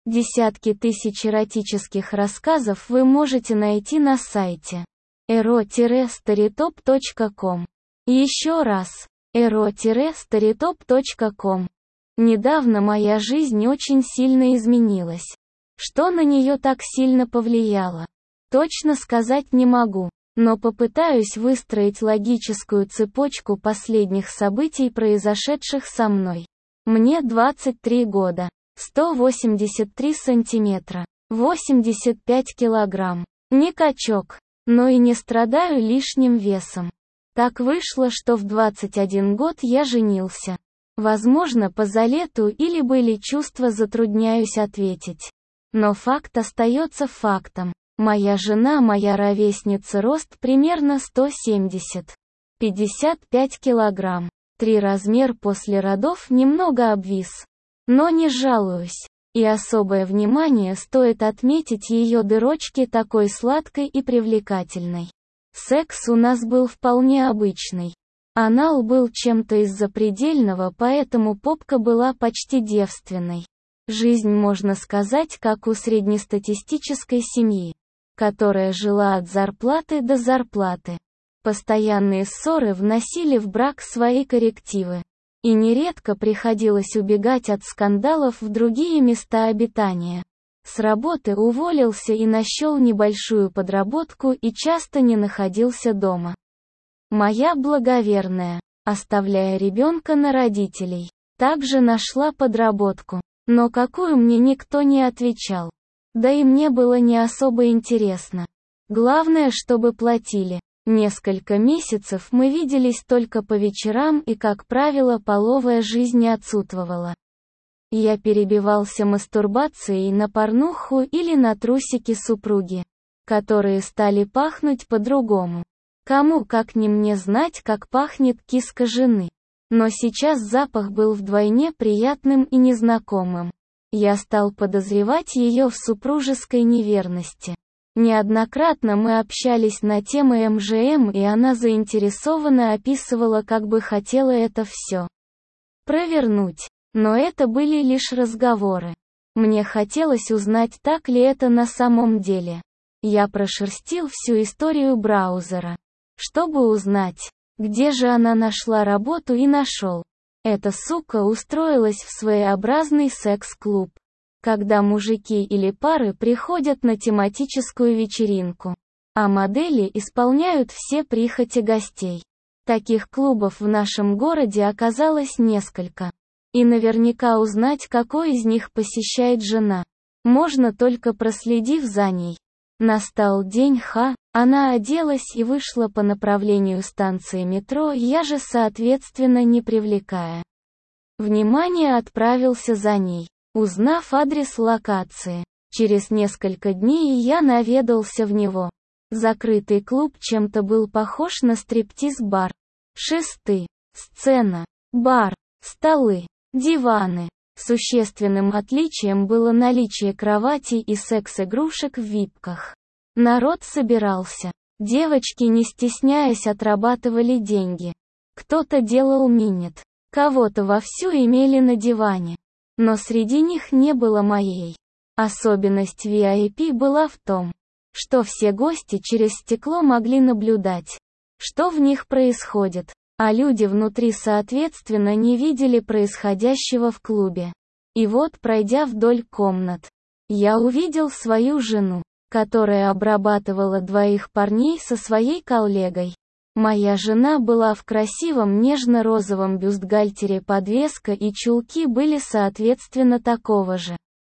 Десятки тысяч эротических рассказов вы можете найти на сайте ero-storytop.com. Еще раз, ero-storytop.com. Недавно моя жизнь очень сильно изменилась. Что на нее так сильно повлияло? Точно сказать не могу, но попытаюсь выстроить логическую цепочку последних событий, произошедших со мной. Мне 23 года, 183 сантиметра, 85 килограмм. Не качок, но и не страдаю лишним весом. Так вышло, что в 21 год я женился. Возможно, по залету или были чувства, затрудняюсь ответить. Но факт остается фактом. Моя жена, моя ровесница, рост примерно 170. 55 килограмм. 3 размер после родов немного обвис. Но не жалуюсь. И особое внимание стоит отметить ее дырочки, такой сладкой и привлекательной. Секс у нас был вполне обычный. Анал был чем-то из запредельного, поэтому попка была почти девственной. Жизнь, можно сказать, как у среднестатистической семьи, которая жила от зарплаты до зарплаты. Постоянные ссоры вносили в брак свои коррективы. И нередко приходилось убегать от скандалов в другие места обитания. С работы уволился и нашел небольшую подработку и часто не находился дома. Моя благоверная, оставляя ребенка на родителей, также нашла подработку. Но какую, мне никто не отвечал. Да и мне было не особо интересно. Главное, чтобы платили. Несколько месяцев мы виделись только по вечерам, и, как правило, половая жизнь отсутствовала. Я перебивался мастурбацией на порнуху или на трусики супруги, которые стали пахнуть по-другому. Кому, как не мне, знать, как пахнет киска жены. Но сейчас запах был вдвойне приятным и незнакомым. Я стал подозревать ее в супружеской неверности. Неоднократно мы общались на темы МЖМ, и она заинтересованно описывала, как бы хотела это все провернуть. Но это были лишь разговоры. Мне хотелось узнать, так ли это на самом деле. Я прошерстил всю историю браузера, чтобы узнать, где же она нашла работу, и нашел. Эта сука устроилась в своеобразный секс-клуб, когда мужики или пары приходят на тематическую вечеринку, а модели исполняют все прихоти гостей. Таких клубов в нашем городе оказалось несколько. И наверняка узнать, какой из них посещает жена, можно только проследив за ней. Настал день Х, она оделась и вышла по направлению станции метро, я же, соответственно, не привлекая внимания, отправился за ней, узнав адрес локации. Через несколько дней я наведался в него. Закрытый клуб чем-то был похож на стриптиз-бар. Шесты, сцена, бар, столы, диваны. Существенным отличием было наличие кроватей и секс-игрушек в випках. Народ собирался. Девочки, не стесняясь, отрабатывали деньги. Кто-то делал минет. Кого-то вовсю имели на диване. Но среди них не было моей. Особенность VIP была в том, что все гости через стекло могли наблюдать, что в них происходит, а люди внутри, соответственно, не видели происходящего в клубе. И вот, пройдя вдоль комнат, я увидел свою жену, которая обрабатывала двоих парней со своей коллегой. Моя жена была в красивом нежно-розовом бюстгальтере, подвеска и чулки были соответственно такого же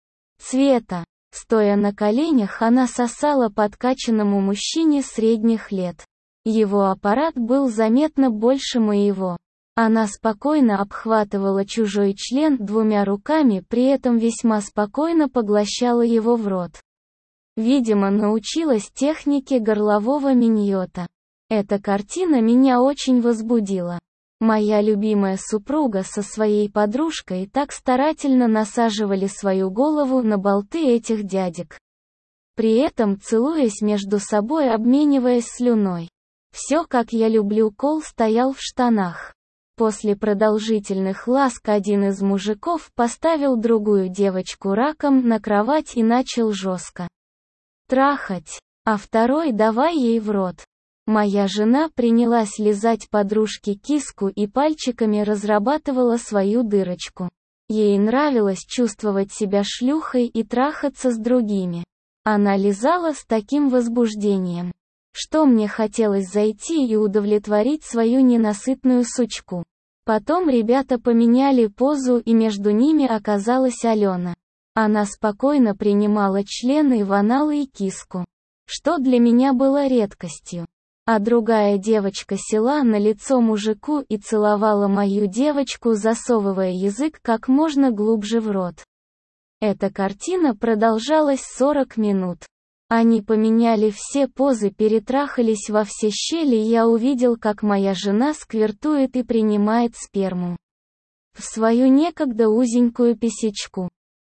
цвета. Стоя на коленях, она сосала подкачанному мужчине средних лет. Его аппарат был заметно больше моего. Она спокойно обхватывала чужой член двумя руками, при этом весьма спокойно поглощала его в рот. Видимо, научилась технике горлового миньота. Эта картина меня очень возбудила. Моя любимая супруга со своей подружкой так старательно насаживали свою голову на болты этих дядек, при этом целуясь между собой, обмениваясь слюной. Все, как я люблю. Кол стоял в штанах. После продолжительных ласк один из мужиков поставил другую девочку раком на кровать и начал жестко трахать, а второй давай ей в рот. Моя жена принялась лизать подружке киску и пальчиками разрабатывала свою дырочку. Ей нравилось чувствовать себя шлюхой и трахаться с другими. Она лизала с таким возбуждением, что мне хотелось зайти и удовлетворить свою ненасытную сучку. Потом ребята поменяли позу, и между ними оказалась Алена. Она спокойно принимала члены в анал и киску, что для меня было редкостью. А другая девочка села на лицо мужику и целовала мою девочку, засовывая язык как можно глубже в рот. Эта картина продолжалась 40 минут. Они поменяли все позы, перетрахались во все щели, и я увидел, как моя жена сквиртует и принимает сперму в свою некогда узенькую писечку.